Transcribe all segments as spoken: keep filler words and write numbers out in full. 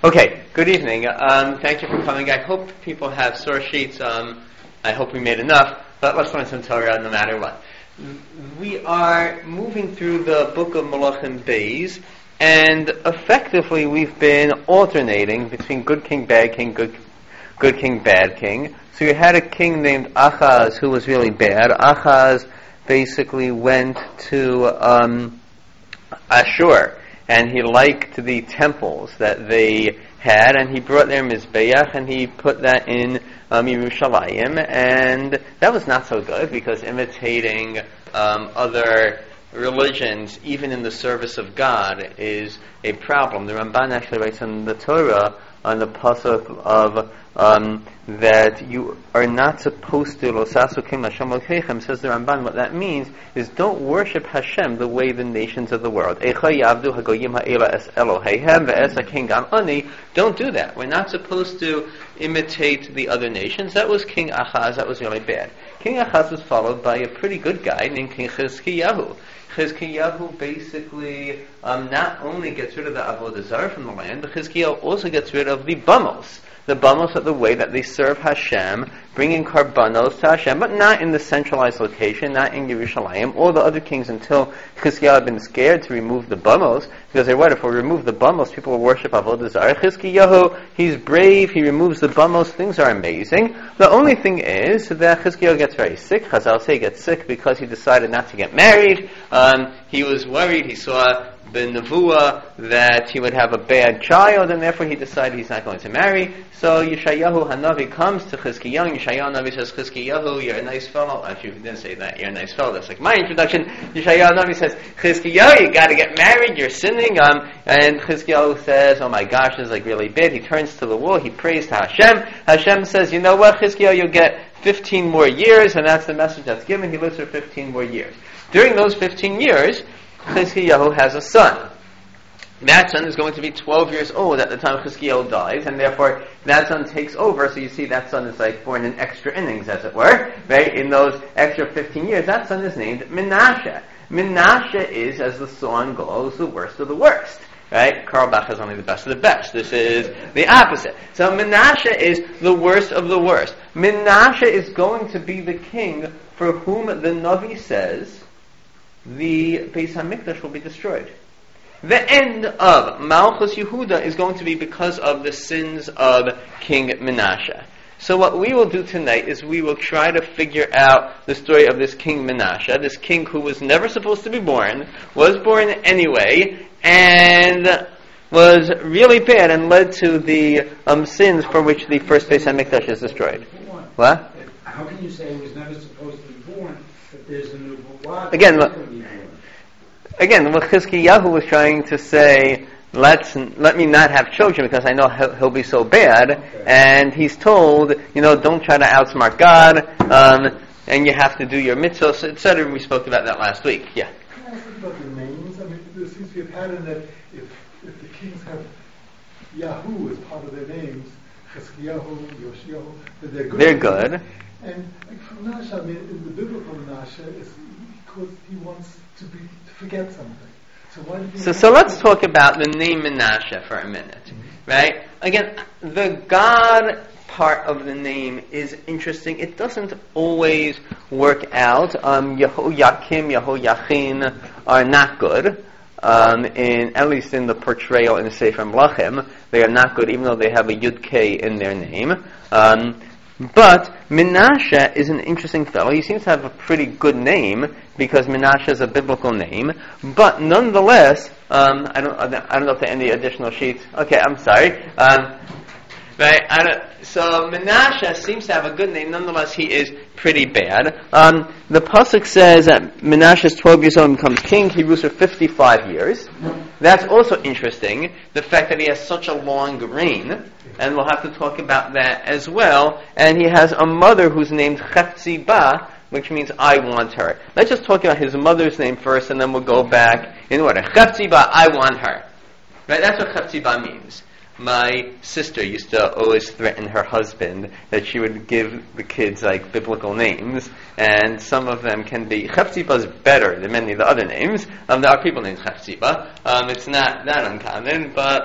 Okay, good evening. Um, thank you for coming. I hope people have source sheets. Um, I hope we made enough, but let's learn some Torah no matter what. We are moving through the book of Malachim Beis, and effectively we've been alternating between good king, bad king, good, good king, bad king. So you had a king named Achaz who was really bad. Achaz basically went to um, Ashur, and he liked the temples that they had, and he brought their Mizbeach, and he put that in um, Yerushalayim, and that was not so good, because imitating um, other religions, even in the service of God, is a problem. The Ramban actually writes in the Torah, on the pasuk of um, that you are not supposed to losasukim Hashem Elokeichem. Says the Ramban, what that means is don't worship Hashem the way the nations of the world. Don't do that. We're not supposed to imitate the other nations. That was King Achaz. That was really bad. King Achaz was followed by a pretty good guy named King Chizkiyahu. Chizkiyahu basically um, not only gets rid of the Avodah Zarah from the land, but Chizkiyahu also gets rid of the Bamos. The Bamos are the way that they serve Hashem, bringing karbanos to Hashem, but not in the centralized location, not in Yerushalayim. All the other kings until Chizkiyahu had been scared to remove the Bamos, because they what, if we remove the Bamos, people will worship Avodah Zarah. Chizkiyahu, he's brave, he removes the Bamos, things are amazing. The only thing is that Chizkiyahu gets very sick. Chazal say he gets sick because he decided not to get married. Um, he was worried, he saw the nevuah that he would have a bad child, and therefore he decided he's not going to marry. So Yeshayahu Hanavi comes to Chizkiyahu. Yeshayahu Hanavi says, Chizkiyahu, you're a nice fellow. Actually, he didn't say that, you're a nice fellow. That's like my introduction. Yeshayahu Hanavi says, Chizkiyahu, you got to get married, you're sinning. Um, and Chizkiyahu says, oh my gosh, this is like really bad. He turns to the wall, he prays to Hashem. Hashem says, you know what, Chizkiyahu, you'll get fifteen more years, and that's the message that's given. He lives for fifteen more years. During those fifteen years, Chizkiyahu has a son. That son is going to be twelve years old at the time Chizkiyahu dies, and therefore that son takes over. So you see that son is like born in extra innings, as it were, right? In those extra fifteen years, that son is named Menashe. Menashe is, as the song goes, the worst of the worst. Right? Karl Bach is only the best of the best. This is the opposite. So Menashe is the worst of the worst. Menashe is going to be the king for whom the Navi says the Beis HaMikdash will be destroyed. The end of Malchus Yehuda is going to be because of the sins of King Menashe. So what we will do tonight is we will try to figure out the story of this King Menashe, this king who was never supposed to be born, was born anyway, and was really bad and led to the um, sins for which the first Beis HaMikdash is destroyed. What? How can you say he was never supposed to be born if there's a new book? Again, what, again, what Chizkiyahu was trying to say, let's let me not have children because I know he'll, he'll be so bad, okay. And he's told, you know, don't try to outsmart God, um, and you have to do your mitzvahs, et cetera. We spoke about that last week. Yeah. Can I ask about the names? I mean, there seems to be a pattern that if if the kings have Yahu as part of their names, Chizkiyahu, Yoshiyahu, that they're good. They're good. And like for Menashe, I mean, in the biblical Menashe, is because he wants to be to forget something. So why do you So, so let's talk about the name Menashe for a minute, mm-hmm. Right? Again, the God part of the name is interesting. It doesn't always work out. Um, Yehoyakim, Yehoyachin are not good. Um, in at least in the portrayal in the Sefer Melachim, they are not good, even though they have a Yud K in their name. Um, But Menashe is an interesting fellow. He seems to have a pretty good name because Menashe is a biblical name. But nonetheless, um, I don't, I don't know if there are any additional sheets. Okay, I'm sorry. Um, right. I don't, so Menashe seems to have a good name. Nonetheless, he is pretty bad. Um, the pasuk says that Menashe is twelve years old and becomes king. He rules for fifty-five years. That's also interesting. The fact that he has such a long reign. And we'll have to talk about that as well. And he has a mother who's named Chefziba, which means I want her. Let's just talk about his mother's name first, and then we'll go back in order. Chefziba, I want her. Right? That's what Chefziba means. My sister used to always threaten her husband that she would give the kids like biblical names, and some of them can be. Chefziba is better than many of the other names. Um, there are people named Chefziba. Um, it's not that uncommon, but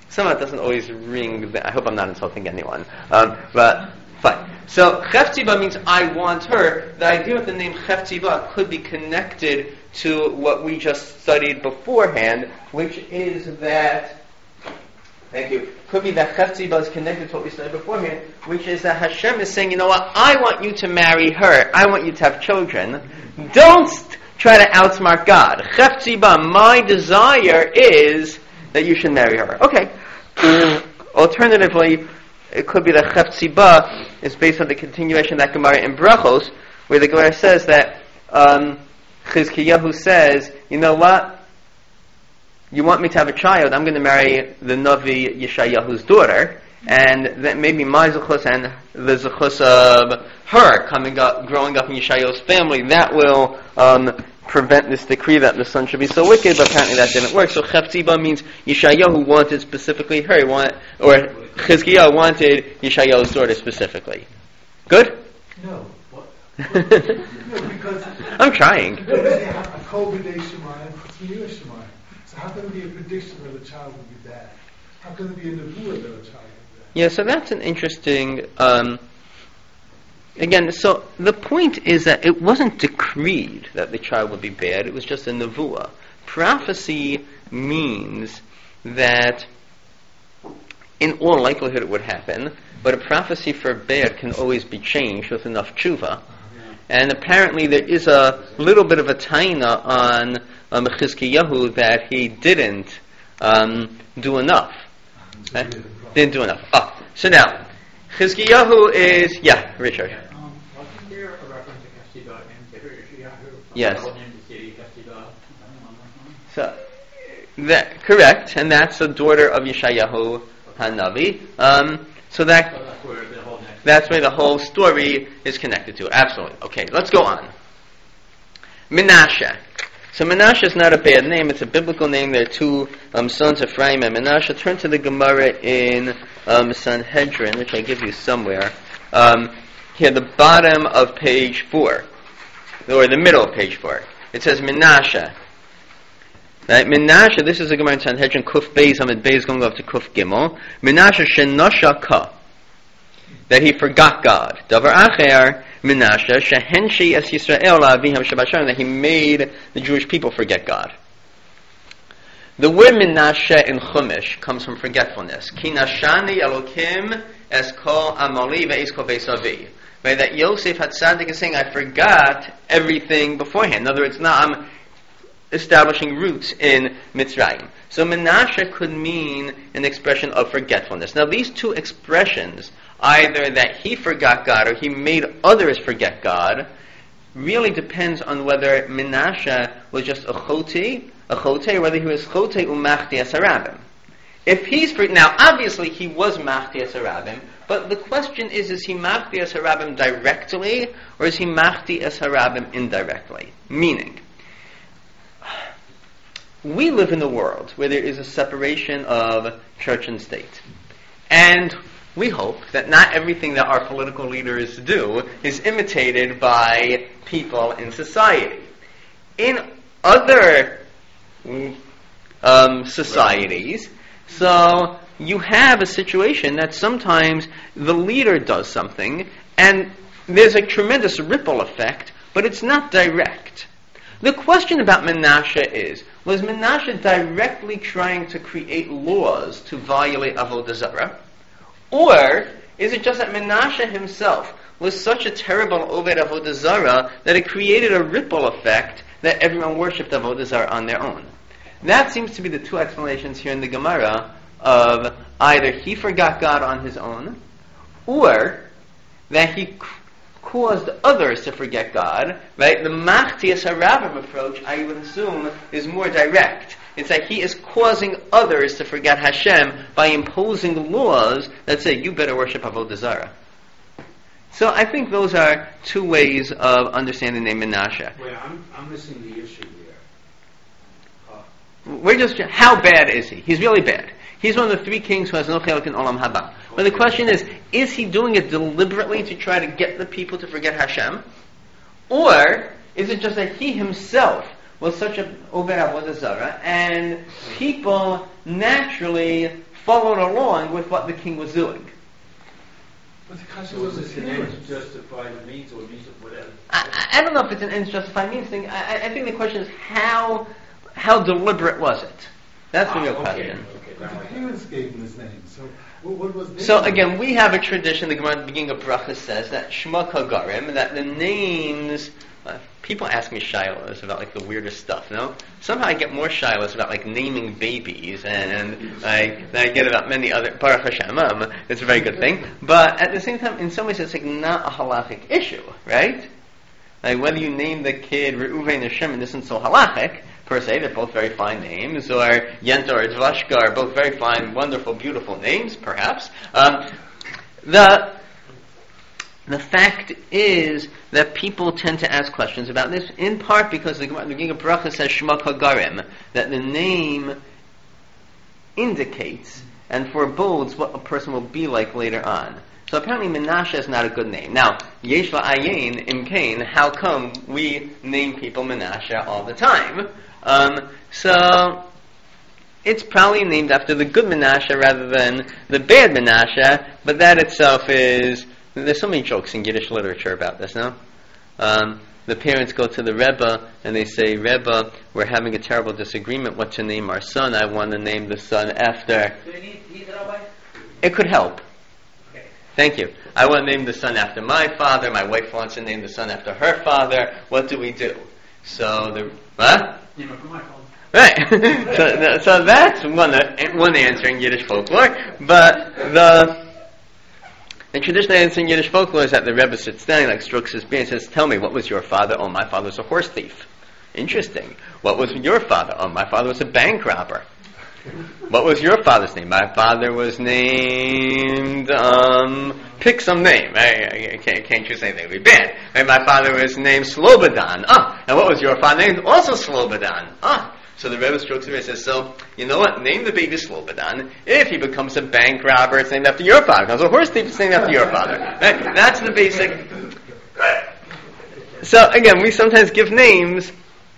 somehow it doesn't always ring. The, I hope I'm not insulting anyone. Um, but fine. So Cheftiba means I want her. The idea of the name Cheftiba could be connected to what we just studied beforehand, which is that. Thank you. Could be that Cheftiba is connected to what we studied beforehand, which is that Hashem is saying, you know what? I want you to marry her. I want you to have children. Don't try to outsmart God. Cheftiba, my desire is that you should marry her. Okay. Alternatively, it could be that Cheftiba is based on the continuation of that Gemara in Brachos, where the Gemara says that um, Chizkiyahu says, you know what? You want me to have a child, I'm going to marry the Navi Yeshayahu's daughter, and that maybe my zechus and the zechus of her coming up, growing up in Yeshayahu's family, that will um, prevent this decree that the son should be so wicked, but apparently that didn't work. So Cheftiba means Yeshayahu wanted specifically her, want, or Chizkiyahu wanted Yeshayahu's daughter specifically. Good? No. What? no, because I'm trying. Because they have a Kol B'nei Shemayim, Chutz Shemayim. So how can it be a prediction that a child will be bad? How can it be a nevuah that a child will be bad? Yeah, so that's an interesting. Um, again, so the point is that it wasn't decreed that the child would be bad. It was just a nevuah. Prophecy means that, in all likelihood, it would happen. But a prophecy for bad can always be changed with enough tshuva. And apparently there is a little bit of a taina on um, Chizkiyahu that he didn't um, do enough. Okay? Didn't do enough. Ah, so now, Chizkiyahu is, yeah, Richard. Um, wasn't there a reference to Cheftiba in Sefer Yeshayahu? Yes. The name of the city, Cheftiba. So, that, correct, and that's the daughter of Yeshayahu Hanavi. Um, so that... So that's where the whole next That's where the whole story is connected to. Absolutely. Okay, let's go on. Menashe. So Menashe is not a bad name. It's a biblical name. There are two um, sons, Ephraim and Menashe. Turn to the Gemara in um, Sanhedrin, which I give you somewhere. Um, here, the bottom of page four, or the middle of page four. It says Menashe. Right? Menashe, this is a Gemara in Sanhedrin, Kuf Beis, Amid Beis, going up to Kuf Gimel. Menashe shenosha ka. That he forgot God. Davar acher Menashe shehenshi es Yisrael la'aviham shabashar, that he made the Jewish people forget God. The word Menashe in Chumash comes from forgetfulness. Ki nashani Elokim es kol amali ve'es kol beis avi. Right? That Yosef HaTzadik is saying, I forgot everything beforehand. In other words, now I'm establishing roots in Mitzrayim. So Menashe could mean an expression of forgetfulness. Now these two expressions, either that he forgot God or he made others forget God, really depends on whether Menashe was just a choti, a chote, or whether he was chote umachti es harabim. If he's for, now obviously he was machti es harabim, but the question is, is he machti es harabim directly, or is he machti es harabim indirectly? Meaning, we live in a world where there is a separation of church and state. And we hope that not everything that our political leaders do is imitated by people in society. In other um, societies, so you have a situation that sometimes the leader does something and there's a tremendous ripple effect, but it's not direct. The question about Menashe is, was Menashe directly trying to create laws to violate Avodah Zarah? Or is it just that Menashe himself was such a terrible Oved Avodah Zarah that it created a ripple effect that everyone worshipped Avodah Zarah on their own? That seems to be the two explanations here in the Gemara of either he forgot God on his own, or that he caused others to forget God, right? The Machti es Harabim approach, I would assume, is more direct. It's that he is causing others to forget Hashem by imposing laws that say, you better worship Avodah Zarah. So I think those are two ways of understanding the name Menashe. Wait, I'm, I'm missing the issue here. Uh, We're just, how bad is he? He's really bad. He's one of the three kings who has no chelik in Olam Haba. But the question is, is he doing it deliberately to try to get the people to forget Hashem? Or is it just that he himself was such an Oved Avodah Zarah, and people naturally followed along with what the king was doing. But the kasha So was is a this an parent. end justify the means or means of whatever? I, I don't know if it's an ends justify means thing. I, I think the question is how how deliberate was it? That's the Ah, real okay. question. Okay, But now the I get it. parents gave him his name. So what, what was their So name? again, we have a tradition. The Gemara at the beginning of Bracha says that Shema Kagarim, that the names. Uh, people ask me shilas about like the weirdest stuff. No, somehow I get more shilas about like naming babies, and I than I get about many other. Baruch Hashem, um, it's a very good thing. But at the same time, in some ways, it's like not a halachic issue, right? Like whether you name the kid Reuven or Shimon isn't so halachic per se. They're both very fine names, or Yenta or Dvashka are both very fine, wonderful, beautiful names, perhaps. Um, the The fact is that people tend to ask questions about this, in part because the beginning of Bracha says Shema Kagarim, that the name indicates and forebodes what a person will be like later on. So apparently Menashe is not a good name. Now, Yesh La'ayin Im Kain, how come we name people Menashe all the time? Um, so it's probably named after the good Menashe rather than the bad Menashe, but that itself is... There's so many jokes in Yiddish literature about this, no? Um, the parents go to the Rebbe and they say, Rebbe, we're having a terrible disagreement what to name our son. I want to name the son after... Do you need, need rabbi? It could help. Okay. Thank you. I want to name the son after my father. My wife wants to name the son after her father. What do we do? So the... What? Name it for my phone. Right. so, so that's one, uh, one answer in Yiddish folklore. But the... The traditional answer in Yiddish folklore is that the Rebbe sits down, like strokes his beard, and says, "Tell me, what was your father?" "Oh, my father was a horse thief." "Interesting. What was your father?" "Oh, my father was a bank robber." "What was your father's name?" "My father was named, um, pick some name." I, I can't, can't choose anything. It would be bad. And my father was named Slobodan. "Ah, and what was your father named?" "Also Slobodan." "Ah." So the Rebbe strokes his beard and says, "So, you know what? Name the baby Slobodan. If he becomes a bank robber, it's named after your father. If he becomes a horse thief, it's named after your father." Right? That's the basic. So again, we sometimes give names.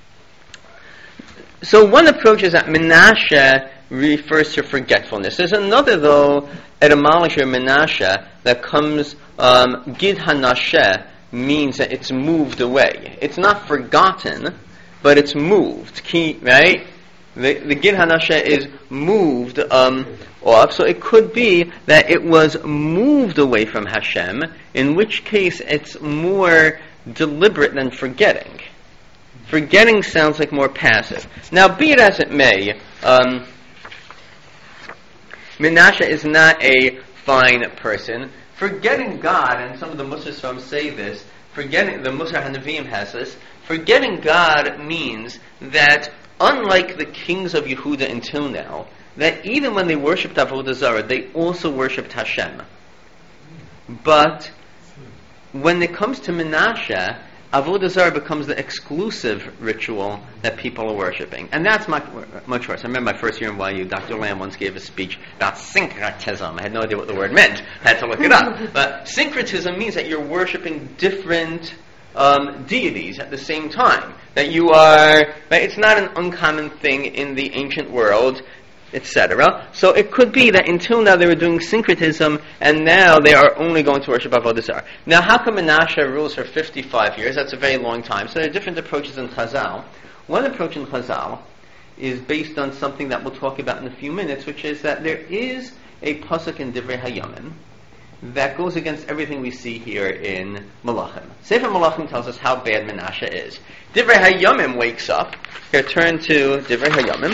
So one approach is that Menashe refers to forgetfulness. There's another, though, etymology of Menashe that comes, um, Gid Hanashe means that it's moved away. It's not forgotten, but it's moved, Ki, right? The, the Gid Hanashe is moved um, off, so it could be that it was moved away from Hashem, in which case it's more deliberate than forgetting. Forgetting sounds like more passive. Now, be it as it may, um, Menashe is not a fine person. Forgetting God, and some of the Musar say this, forgetting, the Musar HaNevi'im has this, forgetting God means that, unlike the kings of Yehuda until now, that even when they worshipped Avodah Zarah, they also worshipped Hashem. But when it comes to Menashe, Avodah Zarah becomes the exclusive ritual that people are worshipping. And that's much, much worse. I remember my first year in Y U, Doctor Lamb once gave a speech about syncretism. I had no idea what the word meant. I had to look it up. But syncretism means that you're worshipping different Um, deities at the same time. That you are, right, it's not an uncommon thing in the ancient world, et cetera. So it could be that until now they were doing syncretism, and now they are only going to worship Avodah Zarah. Now, how come Menashe rules for fifty-five years? That's a very long time. So there are different approaches in Chazal. One approach in Chazal is based on something that we'll talk about in a few minutes, which is that there is a pasuk in Divrei Hayamim that goes against everything we see here in Malachim. Sefer Malachim tells us how bad Menashe is. Divrei Hayamim wakes up. Here, turn to Divrei Hayamim.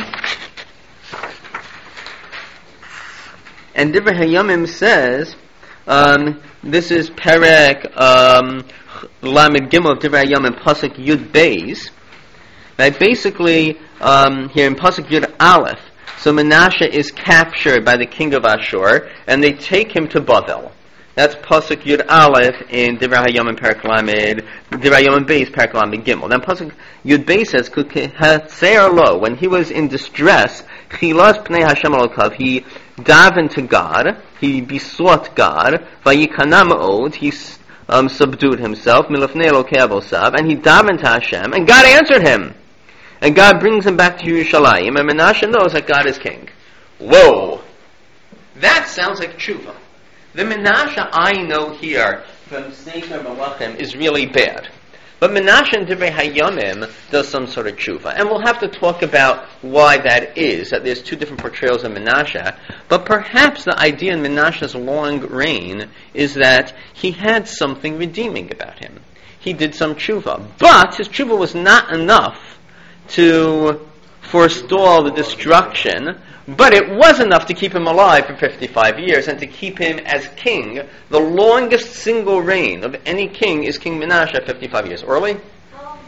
And Divrei Hayamim says, um, this is Perek um, Lamed Gimel of Divrei Hayamim, Pasuk Yud Beis. That basically, um, here in Pasuk Yud Aleph, so Menashe is captured by the king of Ashur, and they take him to Bavel. That's Pasuk Yud Aleph in Divrei Hayamim Perek Lamed, Divrei Hayamim Beis Perek Lamed Gimel. Then Pasuk Yud Beis says, K'hatzer lo, when he was in distress, Chilas Pnei Hashem Elokav, he davened to God, he besought God, Vayikana Ma'od, he um, subdued himself, Milafnei Elokei Avosav, and he davened to Hashem, and God answered him. And God brings him back to Yerushalayim, and Menashe knows that God is king. Whoa! That sounds like tshuva. The Menashe I know here from Sefer Malachim is really bad. But Menashe in Divrei Hayamim does some sort of tshuva. And we'll have to talk about why that is, that there's two different portrayals of Menashe. But perhaps the idea in Menashe's long reign is that he had something redeeming about him. He did some tshuva. But his tshuva was not enough to forestall the destruction, but it was enough to keep him alive for fifty-five years and to keep him as king. The longest single reign of any king is King Menashe, fifty-five years. Orly? How long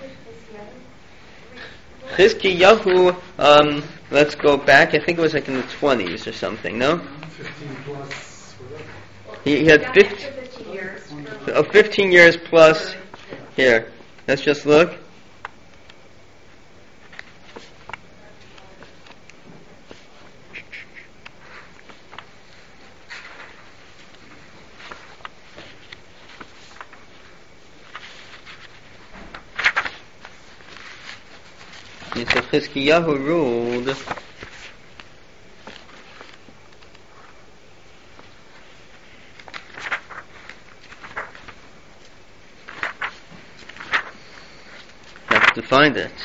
was Chizkiyahu? Chizkiyahu, um, let's go back, I think it was like in the twenties or something, no? fifteen plus, whatever. He, he had fifteen, fifteen years. oh, fifteen years plus, here, let's just look. So Chizkiyahu ruled have to find it.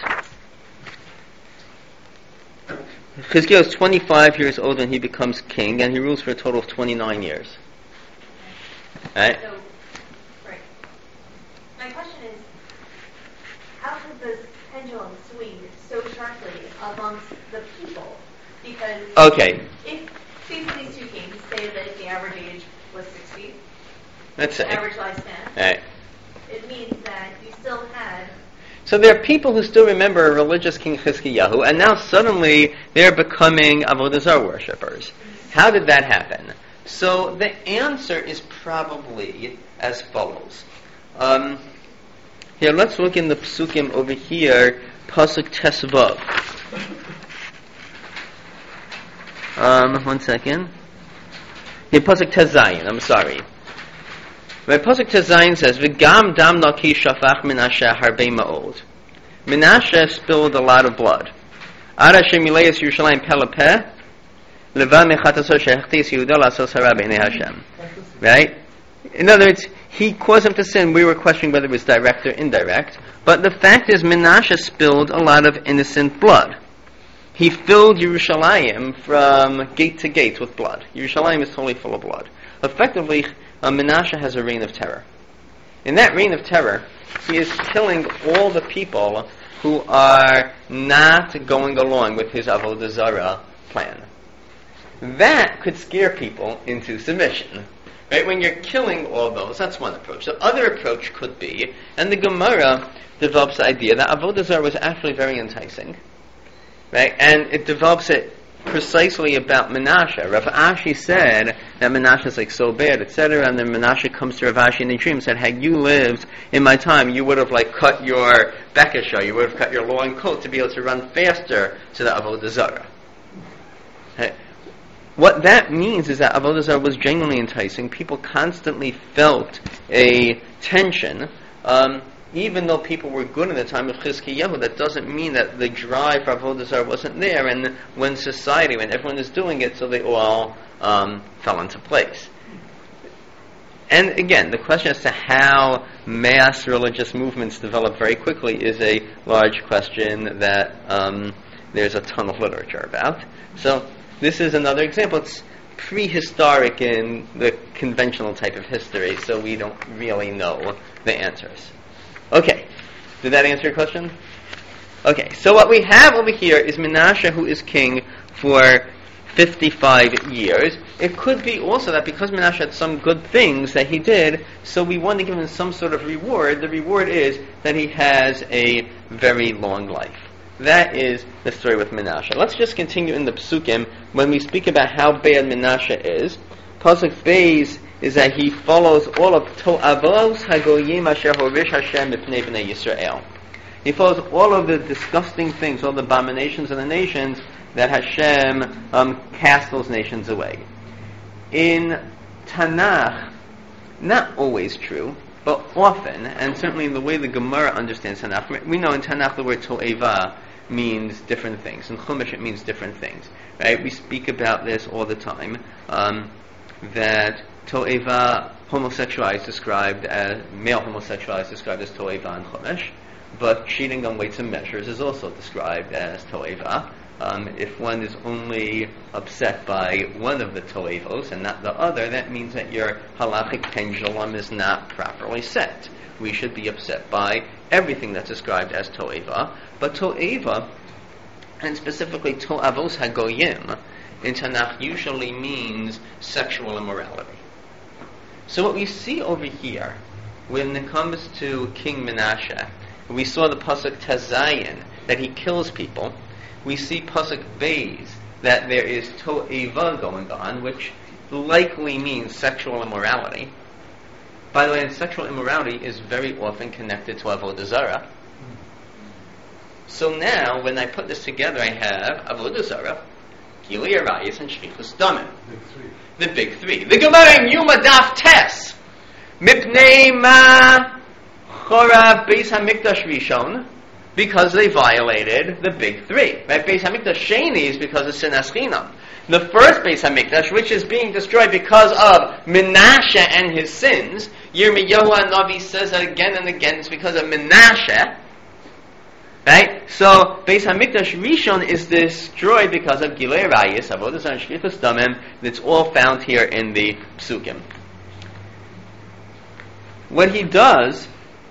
Chizkiyahu is twenty-five years old when he becomes king, and he rules for a total of twenty-nine years. Right? So, right. My question is, how could the pendulum swing so sharply amongst the people? Because Okay. if both these two kings say that the average age was sixty, Let's say. the average lifespan, Right. it means that you still had. So there are people who still remember a religious King Chizkiyahu, and now suddenly they're becoming Avodah Zarah worshippers. How did that happen? So the answer is probably as follows. Um, here, let's look in the Psukim over here, Pasuk Tesvav. Um, one second. Here, Pasuk Tezayin, I'm sorry. Where Pasuk Tezayin says, "V'gam dam naki shafach Menashe harbe ma'od." Menashe spilled a lot of blood. Ad Hashem yileis Yerushalayim pelapeh, leva mechataso shechtis Yehuda lasos hara b'nei Hashem. Right? In other words, he caused him to sin. We were questioning whether it was direct or indirect. But the fact is, Menashe spilled a lot of innocent blood. He filled Yerushalayim from gate to gate with blood. Yerushalayim is totally full of blood. Effectively, uh, Menashe has a reign of terror. In that reign of terror, he is killing all the people who are not going along with his Avodah Zarah plan. That could scare people into submission. Right? When you're killing all those, that's one approach. The other approach could be, and the Gemara develops the idea that Avodah Zarah was actually very enticing. Right? And it develops it precisely about Menashe. Rav Ashi said that Menashe is like so bad, et cetera. And then Menashe comes to Rav Ashi in a dream and said, "Had you lived in my time, you would have like cut your bekisha, you would have cut your long coat to be able to run faster to the Avodah Zarah." Right? What that means is that Avodah Zarah was genuinely enticing. People constantly felt a tension. Um, even though people were good in the time of Chizkiyahu, that doesn't mean that the drive for Avodah Zarah wasn't there. And when society, when everyone is doing it, so they all um, fell into place. And again, the question as to how mass religious movements develop very quickly is a large question that um, there's a ton of literature about. So this is another example. It's prehistoric in the conventional type of history, so we don't really know the answers. Okay, did that answer your question? Okay, so what we have over here is Menashe, who is king for fifty-five years. It could be also that because Menashe had some good things that he did, so we want to give him some sort of reward. The reward is that he has a very long life. That is the story with Menashe. Let's just continue in the Psukim when we speak about how bad Menashe is. Pasuk Beis is that he follows all of To'avos Hagoyim Asher Horish Hashem Mipnei Bnei Yisrael. He follows all of the disgusting things, all the abominations of the nations that Hashem um, cast those nations away. In Tanakh, not always true, but often, and certainly in the way the Gemara understands Tanakh, we know in Tanakh the word To'eva means different things. In Chumash, it means different things. Right? We speak about this all the time. Um, that to'eva, homosexuality is described as male homosexuality is described as to'eva in Chumash, but cheating on weights and measures is also described as to'eva. Um, if one is only upset by one of the to'evos and not the other, that means that your halachic pendulum is not properly set. We should be upset by everything that's described as to'eva. But to'eva, and specifically to'avos hagoyim, in Tanakh usually means sexual immorality. So what we see over here, when it comes to King Menashe, we saw the pasuk Tazayin, that he kills people. We see pasuk Beis, that there is to'eva going on, which likely means sexual immorality. By the way, sexual immorality is very often connected to Avodah Zarah. So now, when I put this together, I have Avodah Zarah, Gilui Arayos, and Shfichus Damim. The big three. The Gemara in Yuma Daf Tes. Mipnei ma chora Beis Hamikdash Rishon, because they violated the big three. Right? Beis Hamikdash Sheni is because of Sinas Chinam. The first Beis Hamikdash, which is being destroyed because of Menashe and his sins, Yirmiyahu HaNavi says that again and again, it's because of Menashe. Right? So, Beis Hamikdash Rishon is destroyed because of Gilui Arayos, Avodah Zarah, and Shfichus Damim. It's all found here in the Psukim. What he does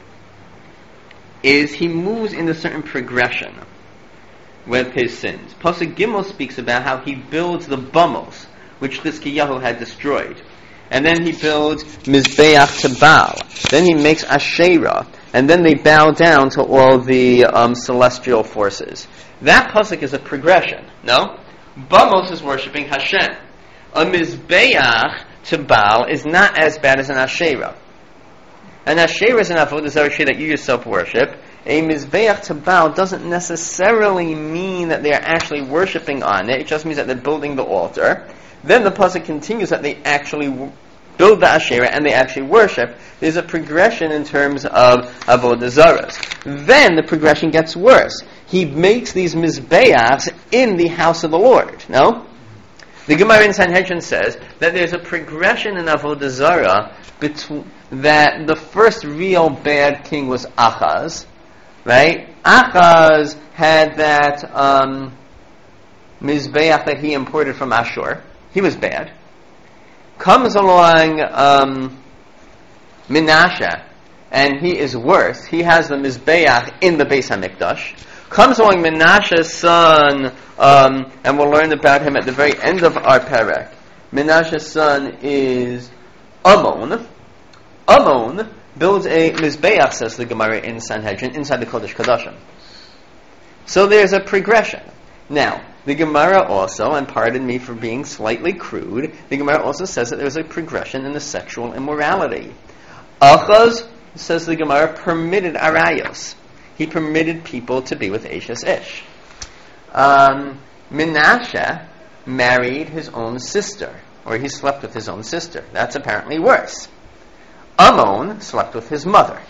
is he moves in a certain progression with his sins. Pasuk Gimel speaks about how he builds the Bamos, which Chizkiyahu had destroyed. And then he builds Mizbeach to Baal. Then he makes Asherah. And then they bow down to all the um, celestial forces. That pasuk is a progression, no? Bamos is worshipping Hashem. A Mizbeach to Baal is not as bad as an Asherah. An Asherah is an Avodah Zarah that you yourself worship. A Mizbeach to Baal doesn't necessarily mean that they are actually worshipping on it. It just means that they're building the altar. Then the pasuk continues that they actually w- build the Asherah and they actually worship. There's a progression in terms of Avodah Zarahs. Then the progression gets worse. He makes these Mizbeachs in the house of the Lord. No? The Gemara in Sanhedrin says that there's a progression in Avodah Zarah between, that the first real bad king was Achaz. Right? Achaz had that um, Mizbeach that he imported from Ashur. He was bad. Comes along um, Menashe, and he is worse. He has the Mizbeach in the Beis HaMikdash. Comes along Menashe's son, um, and we'll learn about him at the very end of our perek. Menashe's son is Amon. Amon builds a Mizbeach, says the Gemara in Sanhedrin, inside the Kodesh Kodashim. So there's a progression. Now, the Gemara also, and pardon me for being slightly crude, the Gemara also says that there's a progression in the sexual immorality. Achaz, says the Gemara, permitted arayos. He permitted people to be with Eshes Ish. Um, Menashe married his own sister, or he slept with his own sister. That's apparently worse. Amon slept with his mother.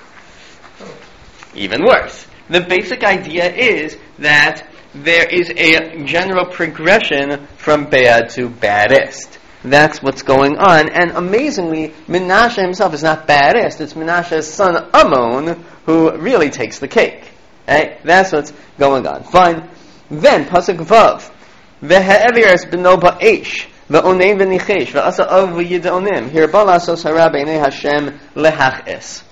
Even worse. The basic idea is that there is a general progression from bad to baddest. That's what's going on. And amazingly, Menashe himself is not baddest. It's Menashe's son Amon who really takes the cake. Right? That's what's going on. Fine. Then, Pasuk Vav. Ve'he'eviras b'no ba'esh. Ve'onein v'nichesh. Ve'asa av v'yidonim. Hirba la'asos hara b'nei Hashem lehach'es.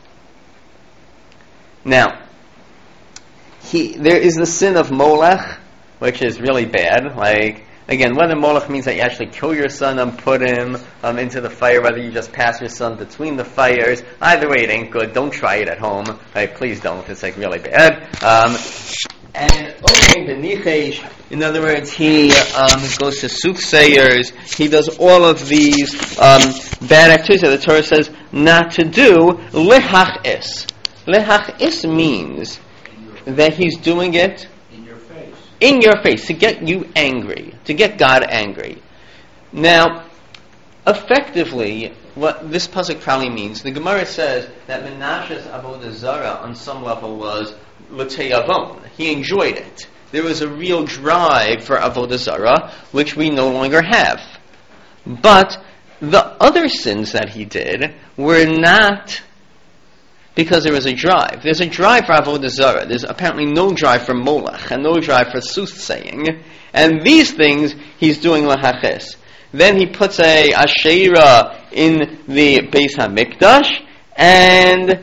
Now, He, there is the sin of Molech, which is really bad. Like, again, whether Molech means that you actually kill your son and put him um, into the fire, whether you just pass your son between the fires, either way it ain't good. Don't try it at home. Like, please don't. It's like really bad. Um, and okay, Benichesh, in other words, he um, goes to soothsayers. He does all of these um, bad activities that the Torah says not to do. Lehach'is. Lehach'is means that he's doing it In your face. in your face, to get you angry, to get God angry. Now, effectively, what this pasuk probably means, the Gemara says that Menashe's Avodah Zarah on some level was l'teyavon. He enjoyed it. There was a real drive for avodah zarah, which we no longer have. But the other sins that he did were not because there was a drive. There's a drive for avodah zarah. There's apparently no drive for molech and no drive for soothsaying. And these things he's doing lahaches. Then he puts a asherah in the Beis HaMikdash, and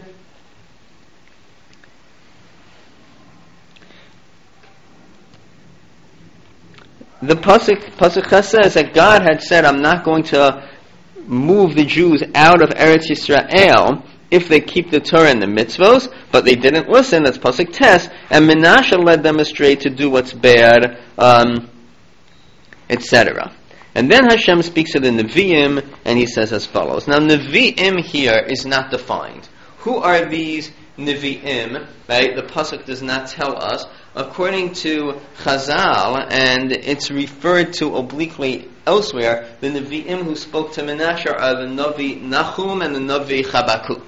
the pasuk pasuk says that God had said, "I'm not going to move the Jews out of Eretz Yisrael if they keep the Torah and the mitzvos," but they didn't listen. That's pasuk tes, and Menashe led them astray to do what's bad, um, et cetera. And then Hashem speaks to the Nevi'im, and he says as follows. Now, Nevi'im here is not defined. Who are these Nevi'im? Right? The pasuk does not tell us. According to Chazal, and it's referred to obliquely elsewhere, the Nevi'im who spoke to Menashe are the Navi Nahum and the Navi Chabakuk.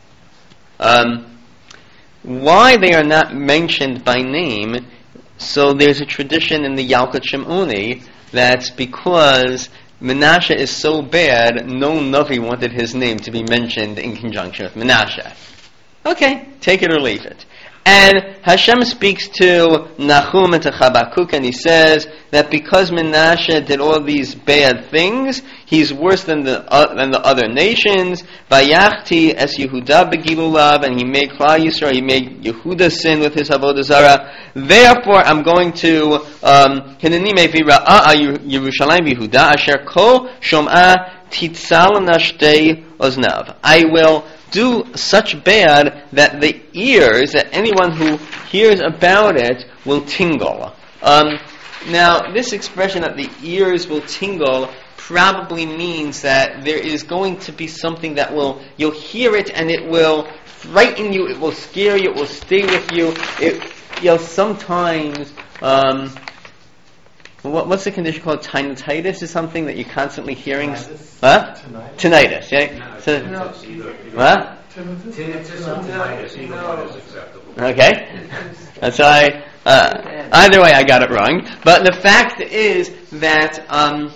Um, why they are not mentioned by name, so there's a tradition in the Yalkut Shimoni that's because Menashe is so bad, no Navi wanted his name to be mentioned in conjunction with Menashe. Okay, take it or leave it. And Hashem speaks to Nahum and to Chabakuk, and he says that because Menashe did all these bad things, he's worse than the uh, than the other nations. Vayachti es Yehuda begilulav, and he made Klal Yisrael, he made Yehuda sin with his avodah zarah. Therefore, I'm going to Hineni mevi ra'a Yerushalayim Yehuda asher kol shom'a titzal nashtei oznav. I will do such bad that the ears, that anyone who hears about it will tingle. Um, now, this expression that the ears will tingle probably means that there is going to be something that will, you'll hear it and it will frighten you, it will scare you, it will stay with you. It, you know, sometimes, um, what, what's the condition called? Tinnitus is something that you're constantly hearing. Tinnitus. Huh? Tinnitus. Tinnitus, yeah? No, So, tinnitus, either- either- what? Tinnitus? Tinnitus or tinnitus, either one is acceptable. Okay. That's why, uh, either way I got it wrong. But the fact is that, um,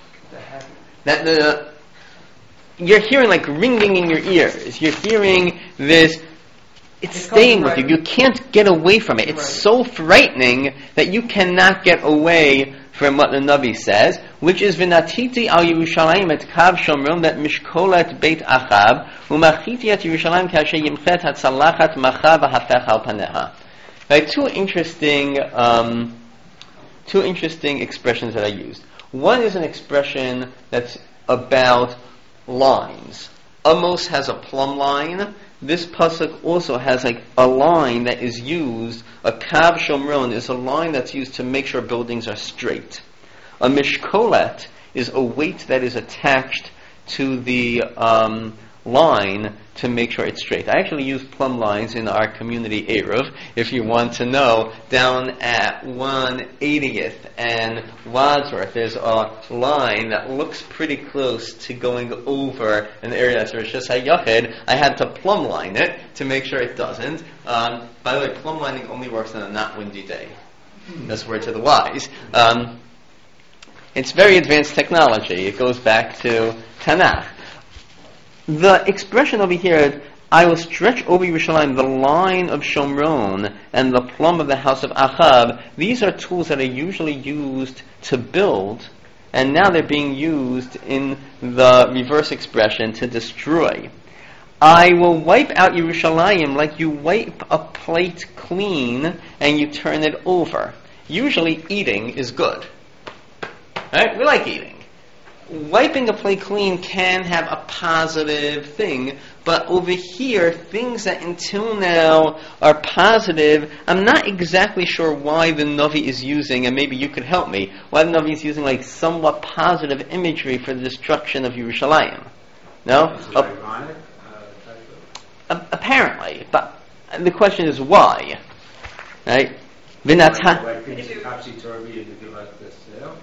that the, you're hearing like ringing in your ears. You're hearing this, it's staying with you. You can't get away from it. It's so frightening that you cannot get away from what the Navi says, which is V'natiti al Yerushalayim et kav shomron that mishkolet beit Achab u'machiti et Yerushalayim kasher yimchet hatzalachat macha v'hafech al paneha. Right, two interesting, um, two interesting expressions that I used. One is an expression that's about lines. Amos has a plumb line. This pasuk also has like a line that is used. A kav shomron is a line that's used to make sure buildings are straight. A mishkolet is a weight that is attached to the um, line to make sure it's straight. I actually use plumb lines in our community Eruv, if you want to know. Down at one eightieth and Wadsworth, there's a line that looks pretty close to going over an area that's Rosh HaYachid. I had to plumb line it to make sure it doesn't. Um, by the way, plumb lining only works on a not windy day. That's word to the wise. Um, it's very advanced technology. It goes back to Tanakh. The expression over here, I will stretch over Yerushalayim the line of Shomron and the plumb of the house of Achab. These are tools that are usually used to build, and now they're being used in the reverse expression to destroy. I will wipe out Yerushalayim like you wipe a plate clean and you turn it over. Usually eating is good. Right? We like eating. Wiping a plate clean can have a positive thing, but over here, things that until now are positive, I'm not exactly sure why the Navi is using, and maybe you could help me, why the Navi is using like somewhat positive imagery for the destruction of Yerushalayim. No? Is it Uh, ironic? Uh, type of- uh, apparently, but the question is why? Right? Vinata. Like things topsy-turvy and you give us this, you know?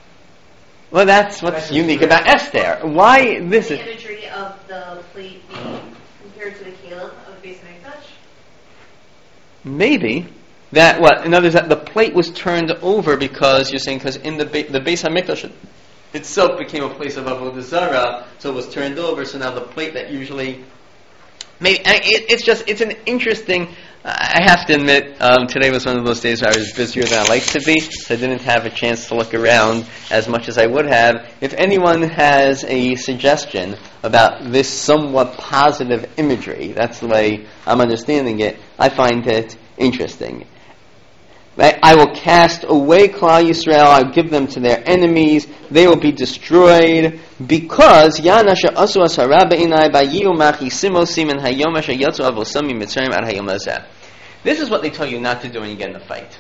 Well, that's what's That's unique just- about Esther. Why this The is... imagery of the plate being compared to the caliph of the Beis Hamikdash. maybe that what in other words that the plate was turned over because you're saying because in the ba- the Beis Hamikdash itself became a place of avodah zarah, so it was turned over. So now the plate that usually maybe it, it's just it's an interesting. I have to admit, um, today was one of those days where I was busier than I like to be, so I didn't have a chance to look around as much as I would have. If anyone has a suggestion about this somewhat positive imagery, that's the way I'm understanding it, I find it interesting. Right? I will cast away Klal Yisrael, I'll give them to their enemies, they will be destroyed, because Yanasha Asu Asara Beinai Bayiu Machi Simo Simen Hayom Asher Yatsu Avosami Mitzrayim Ad Hayom Hazeh. This is what they tell you not to do when you get in a fight.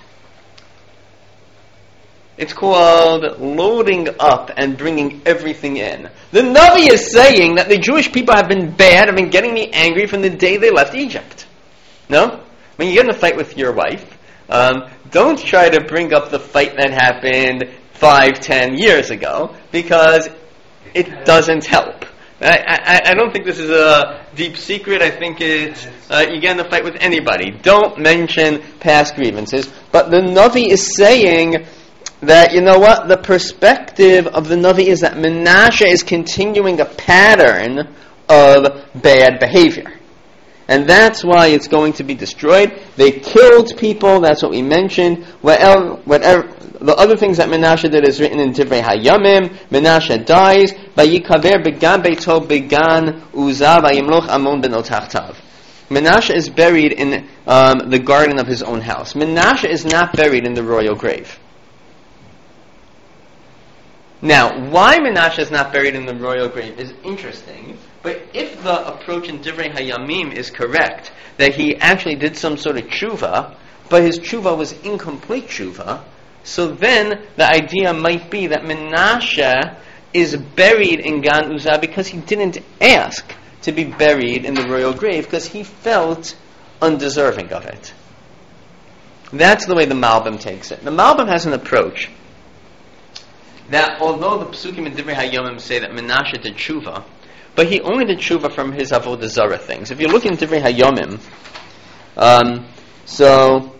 It's called loading up and bringing everything in. The Navi is saying that the Jewish people have been bad, have been getting me angry from the day they left Egypt. No? When you get in a fight with your wife, Um, don't try to bring up the fight that happened five, ten years ago, because it doesn't help. I, I, I don't think this is a deep secret. I think it's, uh, you get in a fight with anybody. Don't mention past grievances. But the Navi is saying that, you know what, the perspective of the Navi is that Menashe is continuing a pattern of bad behavior. And that's why it's going to be destroyed. They killed people, that's what we mentioned. Whatever, whatever, the other things that Menashe did is written in Divrei Hayamim. Menashe dies. Vayikaver began beito began uza vayimloch Amon beno tachtav. Menashe is buried in um, the garden of his own house. Menashe is not buried in the royal grave. Now, why Menashe is not buried in the royal grave is interesting. But if the approach in Divrei Hayamim is correct, that he actually did some sort of tshuva, but his tshuva was incomplete tshuva, so then the idea might be that Menashe is buried in Gan Uzzah because he didn't ask to be buried in the royal grave, because he felt undeserving of it. That's the way the Malbim takes it. The Malbim has an approach that although the Psukim in Divrei Hayamim say that Menashe did tshuva, but he only did tshuva from his avodah zarah things. If you look in Divrei Hayomim, um, so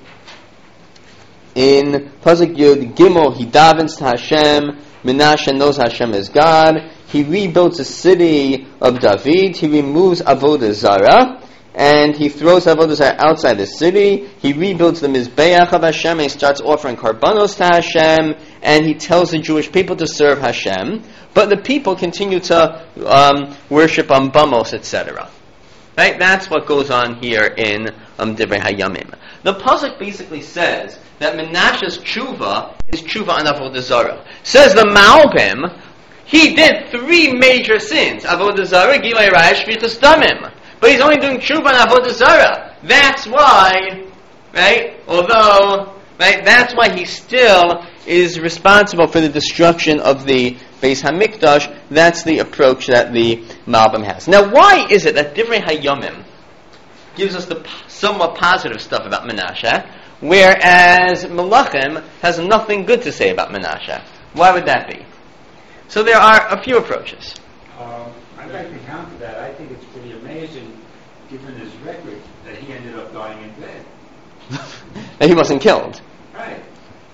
in Pasuk Yud Gimel, he davens to Hashem. Menashe knows Hashem is God. He rebuilds the city of David. He removes avodah zarah, and he throws avodah zarah outside the city. He rebuilds the Mizbeach of Hashem, and he starts offering karbanos to Hashem, and he tells the Jewish people to serve Hashem. But the people continue to um, worship on Bamos, et cetera. Right? That's what goes on here in um, Divrei Hayamim. The pasuk basically says that Menashe's tshuva is tshuva on avodah zarah. Says the Malbim, he did three major sins: avodah zarah, gilui arayos, shfichus damim. But he's only doing tshuva on avodah zarah. That's why, right? Although, right? That's why he still is responsible for the destruction of the Beis Hamikdash. That's the approach that the Malbim has. Now, why is it that Divrei Hayomim gives us the p- somewhat positive stuff about Menashe, whereas Melachim has nothing good to say about Menashe? Why would that be? So there are a few approaches. Um, I'd like to counter that. I think it's pretty amazing, given his record, that he ended up dying in bed. That he wasn't killed. Right.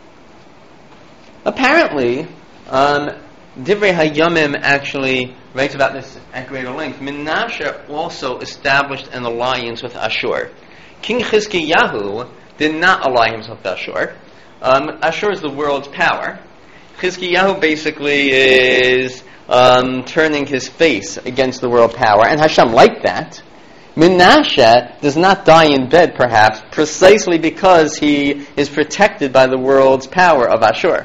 Apparently, um, Divrei Hayomim actually writes about this at greater length. Menashe also established an alliance with Ashur. King Chizkiyahu did not ally himself with Ashur. Um, Ashur is the world's power. Chizkiyahu basically is um, turning his face against the world power, and Hashem liked that. Menashe does not die in bed, perhaps, precisely because he is protected by the world's power of Ashur.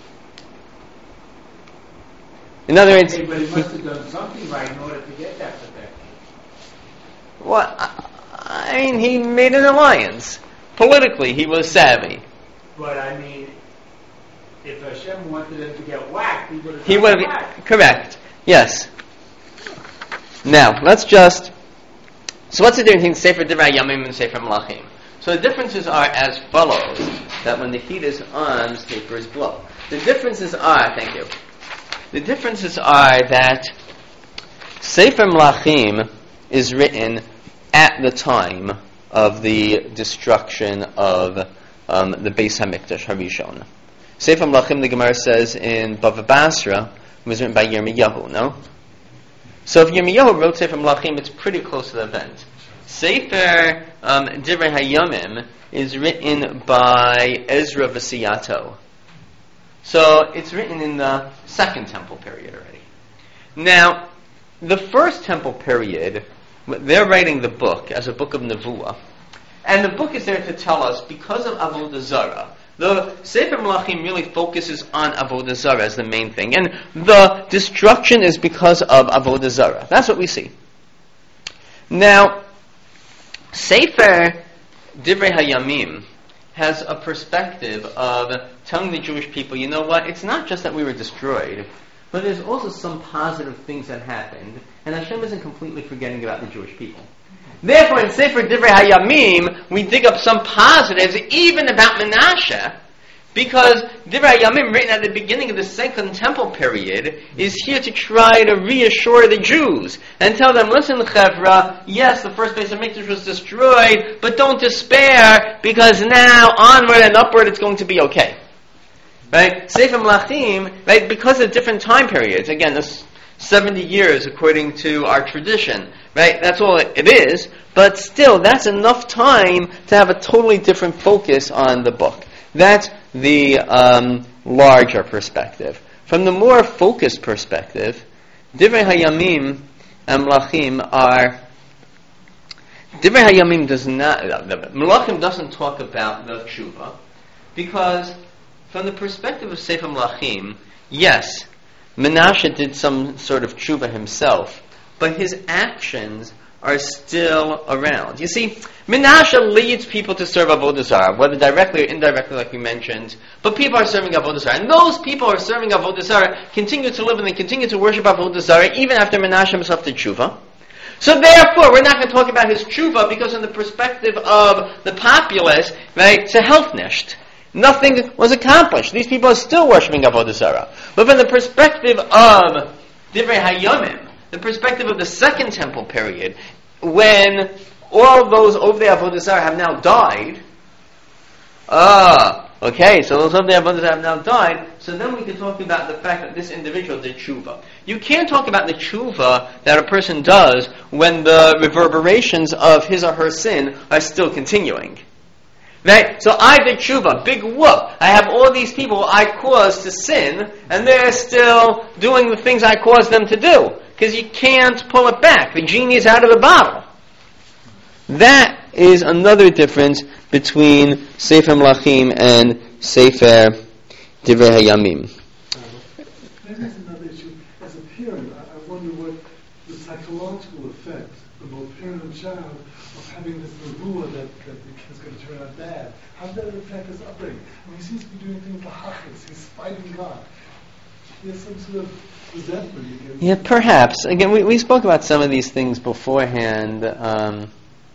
In other words, Hey, but he must have done something right in order to get that protection. well, I I mean, he made an alliance. Politically, he was savvy. But I mean, if Hashem wanted him to get whacked, he would have He got would have, whacked. correct. Yes. Now, let's just, so what's the difference between Sefer Divrei Hayamim and Sefer Melachim? So the differences are as follows, that when the heat is on, papers blow. The differences are, thank you, the differences are that Sefer Melachim is written at the time of the destruction of um, the Beis Hamikdash Harishon. Sefer Melachim, the Gemara says in Bava Basra, was written by Yirmiyahu, no? So if Yirmiyahu wrote Sefer Melachim, it's pretty close to the event. Sefer um, Divrei Hayamim is written by Ezra V'Siyato. So it's written in the Second Temple period already. Now, the First Temple period, they're writing the book as a book of Nevuah. And the book is there to tell us, because of Avodah Zarah, the Sefer Melachim really focuses on Avodah Zarah as the main thing. And the destruction is because of Avodah Zarah. That's what we see. Now, Sefer Divrei Hayamim has a perspective of telling the Jewish people, you know what, it's not just that we were destroyed, but there's also some positive things that happened, and Hashem isn't completely forgetting about the Jewish people. Therefore, in Sefer Divrei Hayamim, we dig up some positives, even about Menashe, because Divrei Hayamim, written at the beginning of the Second Temple period, is here to try to reassure the Jews and tell them, listen, Chevra, yes, the first Beis Hamikdash was destroyed, but don't despair, because now, onward and upward, it's going to be okay. Right? Sefer Melachim, right, because of different time periods, again, this seventy years according to our tradition, right? That's all it is, but still, that's enough time to have a totally different focus on the book. That's the um, larger perspective. From the more focused perspective, Divrei Hayamim and Melachim are... Divrei Hayamim does not... Melachim doesn't talk about the tshuva, because from the perspective of Sefer Melachim, yes, Menashe did some sort of tshuva himself, but his actions are still around. You see, Menashe leads people to serve Avodah Zarah, whether directly or indirectly, like we mentioned, but people are serving Avodah Zarah. And those people who are serving Avodah Zarah continue to live and they continue to worship Avodah Zarah even after Menashe himself did tshuva. So therefore, we're not going to talk about his tshuva, because in the perspective of the populace, right, it's a health nisht. Nothing was accomplished. These people are still worshipping Avodah Zarah. But from the perspective of Divrei Hayamim, the perspective of the Second Temple period, when all those Ovdei Avodah Zarah have now died, ah, okay, so those Ovdei Avodah Zarah have now died, so then we can talk about the fact that this individual did tshuva. You can't talk about the tshuva that a person does when the reverberations of his or her sin are still continuing. Right? So I did tshuva, big whoop. I have all these people I caused to sin, and they're still doing the things I caused them to do. Because you can't pull it back. The genie is out of the bottle. That is another difference between Sefer Melachim and Sefer Divrei Hayamim. Maybe it's another issue. As a parent, I, I wonder what the psychological effect of both parent and child of having this nevuah that, that the kid's going to turn out bad. How does that affect his upbringing? I mean, he seems to be doing things lahachas. He's fighting God. He has some sort of resentment against... Yeah, perhaps. Again, we, we spoke about some of these things beforehand. Um,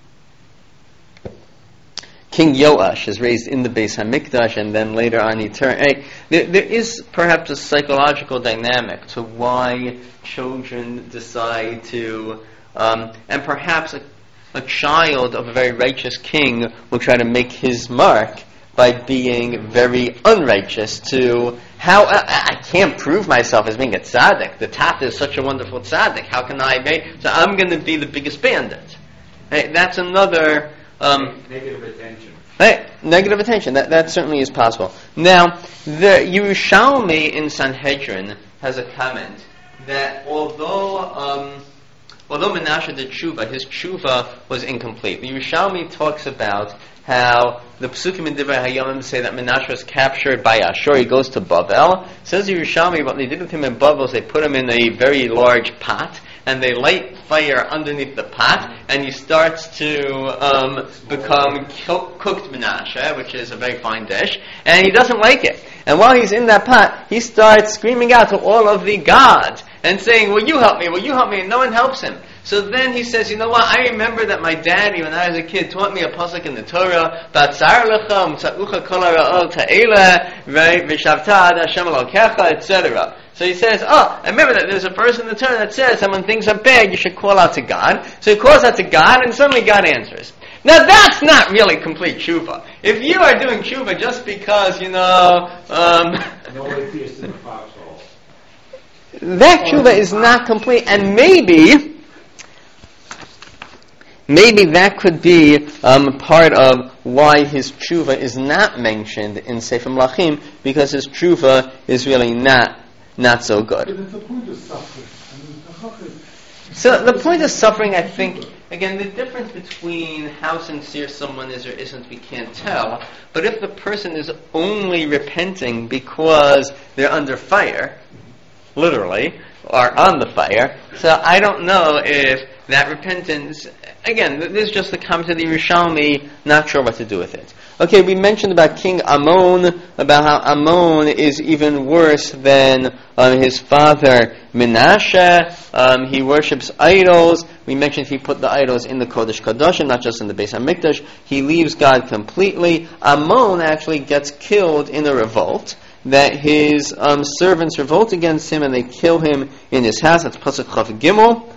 King Yoash is raised in the Beis Hamikdash, and then later on he turned... Hey, there, there is perhaps a psychological dynamic to why children decide to... Um, and perhaps a, a child of a very righteous king will try to make his mark by being very unrighteous to... How I, I can't prove myself as being a tzaddik. The Tata is such a wonderful tzaddik. How can I be? So I'm going to be the biggest bandit. Hey, that's another... Um, negative attention. Right, negative attention. That that certainly is possible. Now, the Yerushalmi in Sanhedrin has a comment that although um, although Menashe did tshuva, his tshuva was incomplete. The Yerushalmi talks about how the Psukim in Divrei Hayamim say that Menashe was captured by Ashur. He goes to Bavel. Says Yerushalmi, what they did with him in Bavel is they put him in a very large pot, and they light fire underneath the pot, and he starts to um, become co- cooked Menashe, which is a very fine dish, and he doesn't like it. And while he's in that pot, he starts screaming out to all of the gods and saying, will you help me, will you help me? And no one helps him. So then he says, you know what, I remember that my daddy, when I was a kid, taught me a pasuk in the Torah, Batzar lecha, Mtza'ucha kol hara'ot ha'ela, right, V'shavta ad Hashem Elokecha, et cetera. So he says, oh, I remember that there's a verse in the Torah that says that when things are bad, you should call out to God. So he calls out to God, and suddenly God answers. Now that's not really complete tshuva. If you are doing tshuva just because, you know, um, No atheist in the foxhole. that tshuva is not complete, and maybe, maybe that could be um, part of why his tshuva is not mentioned in Sefer Melachim, because his tshuva is really not not so But good. it's the point of suffering. I mean, the chacham- So the point of suffering, I think, again, the difference between how sincere someone is or isn't, we can't tell. But if the person is only repenting because they're under fire, literally, or on the fire, so I don't know if that repentance, again, this is just the comment of the Yerushalmi, not sure what to do with it. Okay, we mentioned about King Ammon, about how Ammon is even worse than um, his father Menashe. Um, he worships idols. We mentioned he put the idols in the Kodesh Kadoshim, not just in the Beis HaMikdash. He leaves God completely. Ammon actually gets killed in a revolt, that his um, servants revolt against him and they kill him in his house. That's Pasuk Chav Gimel.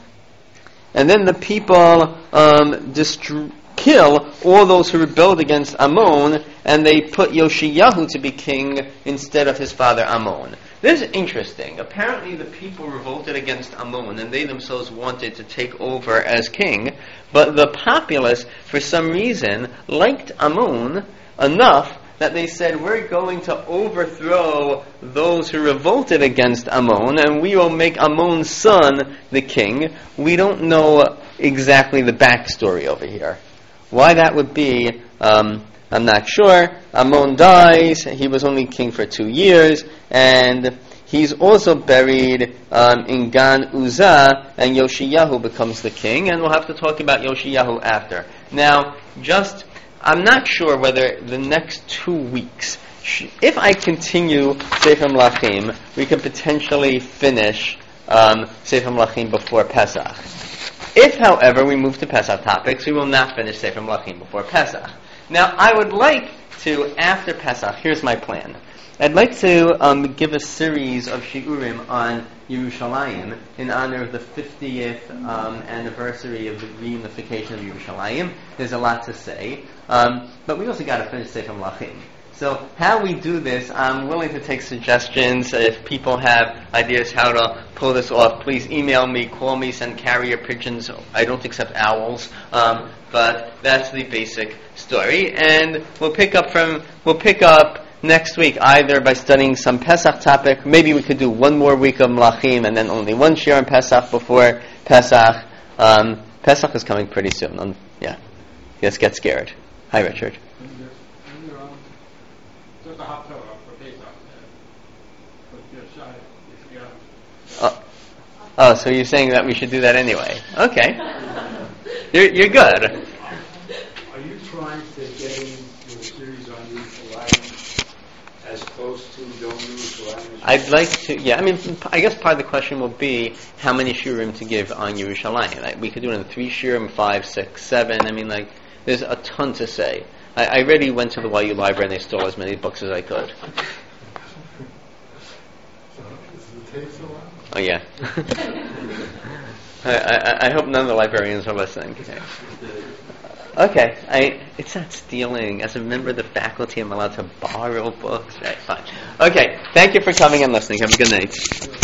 And then the people um, distr- kill all those who rebelled against Ammon, and they put Yoshiyahu to be king instead of his father Ammon. This is interesting. Apparently the people revolted against Ammon, and they themselves wanted to take over as king, but the populace, for some reason, liked Ammon enough that they said, we're going to overthrow those who revolted against Ammon, and we will make Ammon's son the king. We don't know exactly the backstory over here. Why that would be, um, I'm not sure. Ammon dies. He was only king for two years, and he's also buried um, in Gan Uzzah, and Yoshiyahu becomes the king, and we'll have to talk about Yoshiyahu after. Now, just... I'm not sure whether the next two weeks, sh- if I continue Sefer Melachim, we can potentially finish um, Sefer Melachim before Pesach. If, however, we move to Pesach topics, we will not finish Sefer Melachim before Pesach. Now, I would like to, after Pesach, here's my plan. I'd like to um, give a series of shiurim on Yerushalayim in honor of the fiftieth um, anniversary of the reunification of Yerushalayim. There's a lot to say, um, but we also got to finish Sefer Melachim. So how we do this, I'm willing to take suggestions. If people have ideas how to pull this off, please email me, call me, send carrier pigeons. I don't accept owls, um, but that's the basic story. And we'll pick up from we'll pick up next week either by studying some Pesach topic. Maybe we could do one more week of Melachim and then only one shiur on Pesach before Pesach. Um, Pesach is coming pretty soon. Um, yeah, let's get scared. Hi, Richard. Just a hot tub for Pesach. But you're shy. If you're Oh, oh, so you're saying that we should do that anyway? Okay, you're you're good. Are you trying to get in your series on Yerushalayim as close to Dom Yerushalayim as I'd like to, yeah, I mean, I guess part of the question will be how many shiurim to give on Yerushalayim. Like, we could do it in three shiurim, five, six, seven. I mean, like, there's a ton to say. I, I already went to the Y U library and I stole as many books as I could. So, does it take so long? Oh, yeah. I, I, I hope none of the librarians are listening. Okay, I, it's not stealing. As a member of the faculty, I'm allowed to borrow books. Right, fine. Okay, thank you for coming and listening. Have a good night.